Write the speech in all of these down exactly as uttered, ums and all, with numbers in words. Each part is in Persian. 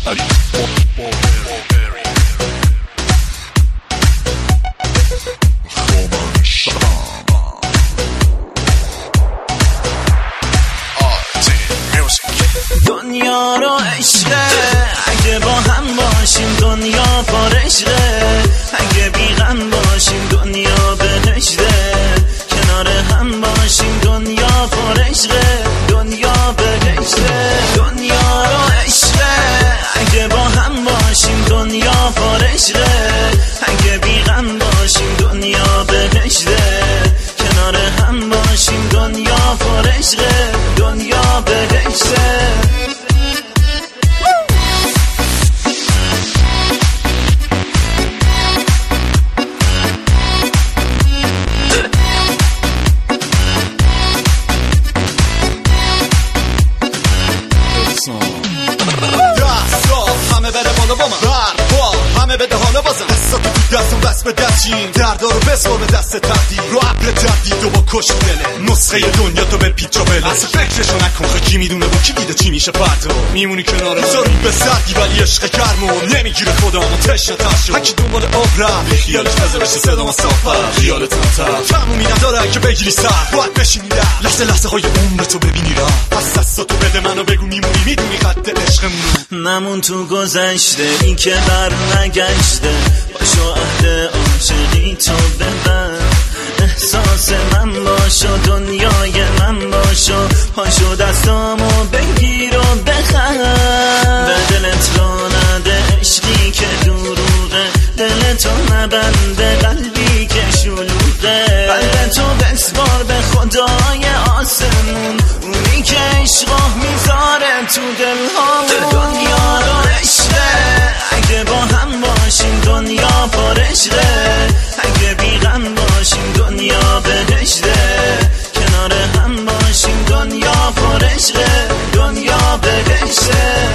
دنیا رو عشقه، اگه با هم باشیم دنیا پارشقه، اگه بی غم باشیم دنیا بهشته، کنار هم باشیم دنیا پارشقه، دنیا بهشته. دنیا رو عشقه، اگه با هم باشیم دنیا پارشقه، اگه بی غم باشیم دنیا بهشته، کنار هم باشیم دنیا پارشقه، دنیا بهشته. همه بده بالا با من بر همه بده حالا بازم دستا تو تو دستم بس به دستیم دردا رو بسپار به دست تقدیر رو ابر تردید و با کش دله نسخه دنیا تو بر پیچ و بله اصلا فکرشو نکن خب کی میدونه با کی دیده چی میشه فردا میمونی کنار بذاریم به سردی ولی عشق گرمو نمیگیره خدا ما تشنه تر شد هکی دنبال آب رفت خیالش تازه بشه صدام صافر خیالت نمتر تمومی نداره اگه بگیری سر باید بشینی در لحظه لحظه های عمر تو ببینی را پس دستا تو بده منو بگو میمونی میدونی خط عشقمونو نمون تو گذشته این که بر نگشته باشو عهد عاشقی تو ببر احساس من باشو دنیای من باشو پاشو دستامو بگیر و بخر به دلت رو نده عشقی که دروغه دلتو نبنده قلبی که شلوغه قلبتو بسپار به خدای آسمون اونی که عشقا میذاره تو دلهامون دنیا رو عشقه اگه با هم باشیم دنیا پارشقه اگه بی غم باشیم دنیا بهشته کنار هم باشیم دنیا پارشقه دنیا بهشته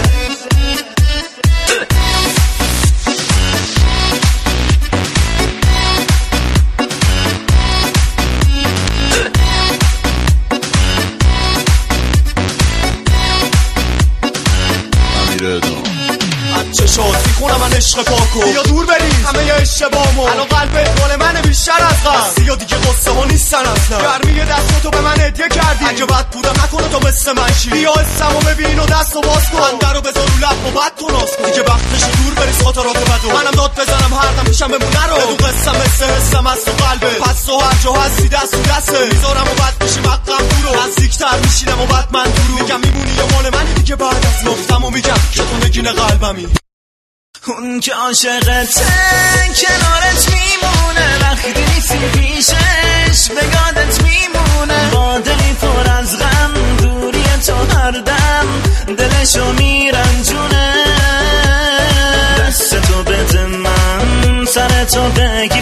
چشات میخونم من عشق پاکو یا دور بریم همه یا اشتباهمو الان قلبت مال منه بیشتر از قصد یا دیگه قصه ها نیستن اصلا گرمی دستاتو به من هدیه کردی اگه بد بودم نکنه تو مثل من شی بیا حسمو ببین و دستو باز کن من درو بذار رو لب و بعد تو ناز کن دیگه وقتش دور بری خاطرات بدو منم داد بزنم هر دم پیشم بمونه رو بدون قصه مثل حسم از تو قلبه پس تو هر جا هستی دست و دسته میذارم و بعد میشی وقتم دورو نزدیکتر میشینم و بعد من دورو میگم میمونی یا مال منی دیگه بعد از نقطمو میگم که تو نگین قلبمی اون که عاشقته کنارت میمونه وقتی نیستی پیشش به یادت میمونه با دلی پر از غم دوری تو هر دم دلشو میرنجونه دست تو بده من سر تو بگی